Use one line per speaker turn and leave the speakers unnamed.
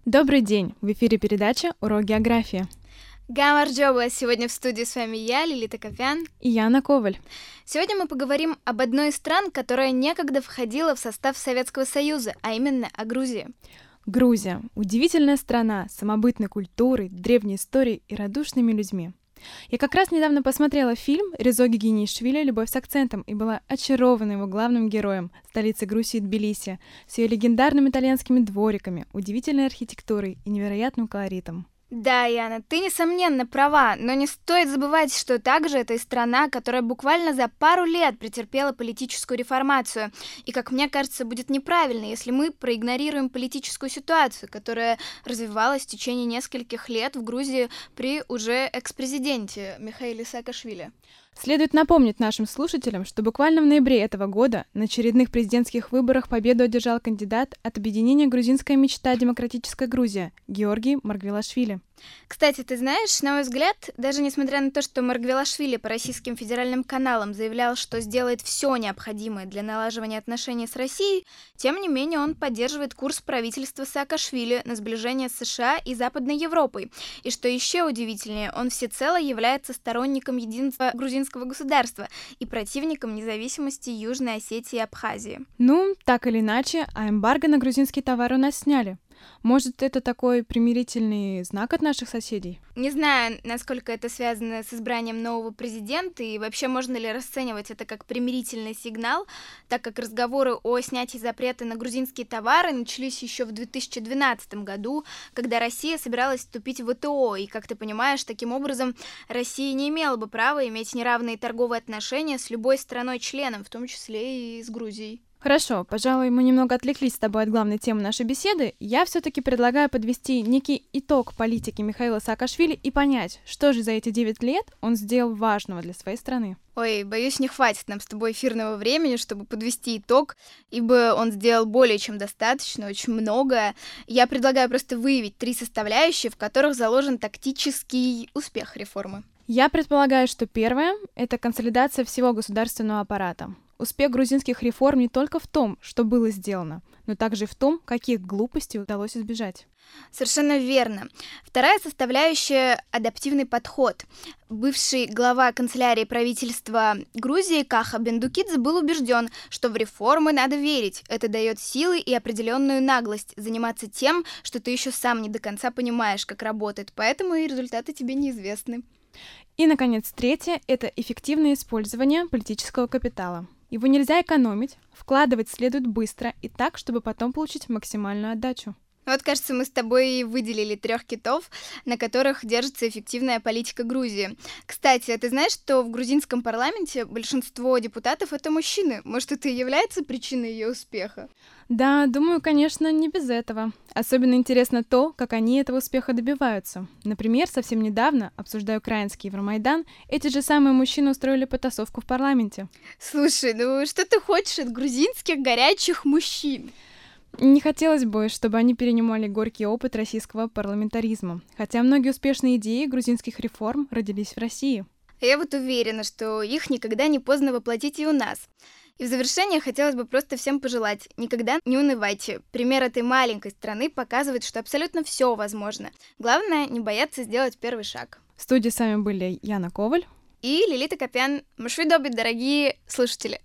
Добрый день! В эфире передача «Урок географии».
Гамарджоба! Сегодня в студии с вами я, Лилита Копян.
И Яна Коваль.
Сегодня мы поговорим об одной из стран, которая некогда входила в состав Советского Союза, а именно о Грузии.
Грузия – удивительная страна с самобытной культурой, древней историей и радушными людьми. Я как раз недавно посмотрела фильм Резо Гигинеишвили «Любовь с акцентом» и была очарована его главным героем, столицей Грузии Тбилиси, с ее легендарными итальянскими двориками, удивительной архитектурой и невероятным колоритом.
Да, Яна, ты, несомненно, права, но не стоит забывать, что также это и страна, которая буквально за пару лет претерпела политическую реформацию. И, как мне кажется, будет неправильно, если мы проигнорируем политическую ситуацию, которая развивалась в течение нескольких лет в Грузии при уже экс-президенте Михаиле Саакашвили.
Следует напомнить нашим слушателям, что буквально в ноябре этого года на очередных президентских выборах победу одержал кандидат от объединения «Грузинская мечта. Демократическая Грузия» Георгий Маргвелашвили.
Кстати, ты знаешь, на мой взгляд, даже несмотря на то, что Маргвелашвили по российским федеральным каналам заявлял, что сделает все необходимое для налаживания отношений с Россией, тем не менее он поддерживает курс правительства Саакашвили на сближение с США и Западной Европой. И что еще удивительнее, он всецело является сторонником единства грузинского государства и противником независимости Южной Осетии и Абхазии.
Ну, так или иначе, а эмбарго на грузинские товары у нас сняли. Может, это такой примирительный знак от наших соседей?
Не знаю, насколько это связано с избранием нового президента, и вообще можно ли расценивать это как примирительный сигнал, так как разговоры о снятии запрета на грузинские товары начались еще в 2012 году, когда Россия собиралась вступить в ВТО, и, как ты понимаешь, таким образом Россия не имела бы права иметь неравные торговые отношения с любой страной-членом, в том числе и с Грузией.
Хорошо, пожалуй, мы немного отвлеклись с тобой от главной темы нашей беседы. Я все-таки предлагаю подвести некий итог политики Михаила Саакашвили и понять, что же за эти 9 лет он сделал важного для своей страны.
Ой, боюсь, не хватит нам с тобой эфирного времени, чтобы подвести итог, ибо он сделал более чем достаточно, очень многое. Я предлагаю просто выявить 3 составляющие, в которых заложен тактический успех реформы.
Я предполагаю, что первое — это консолидация всего государственного аппарата. Успех грузинских реформ не только в том, что было сделано, но также и в том, каких глупостей удалось избежать.
Совершенно верно. Вторая составляющая — адаптивный подход. Бывший глава канцелярии правительства Грузии Каха Бендукидзе был убежден, что в реформы надо верить. Это дает силы и определенную наглость заниматься тем, что ты еще сам не до конца понимаешь, как работает, поэтому и результаты тебе неизвестны.
И, наконец, третье — это эффективное использование политического капитала. Его нельзя экономить, вкладывать следует быстро и так, чтобы потом получить максимальную отдачу.
Вот, кажется, мы с тобой выделили 3 китов, на которых держится эффективная политика Грузии. Кстати, ты знаешь, что в грузинском парламенте большинство депутатов — это мужчины? Может, это и является причиной ее успеха?
Да, думаю, конечно, не без этого. Особенно интересно то, как они этого успеха добиваются. Например, совсем недавно, обсуждая украинский Евромайдан, эти же самые мужчины устроили потасовку в парламенте.
Слушай, ну что ты хочешь от грузинских горячих мужчин?
Не хотелось бы, чтобы они перенимали горький опыт российского парламентаризма, хотя многие успешные идеи грузинских реформ родились в России.
Я вот уверена, что их никогда не поздно воплотить и у нас. И в завершение хотелось бы просто всем пожелать: никогда не унывайте. Пример этой маленькой страны показывает, что абсолютно все возможно. Главное, не бояться сделать первый шаг.
В студии с вами были Яна Коваль
и Лилита Копян. Мушвидоби, дорогие слушатели!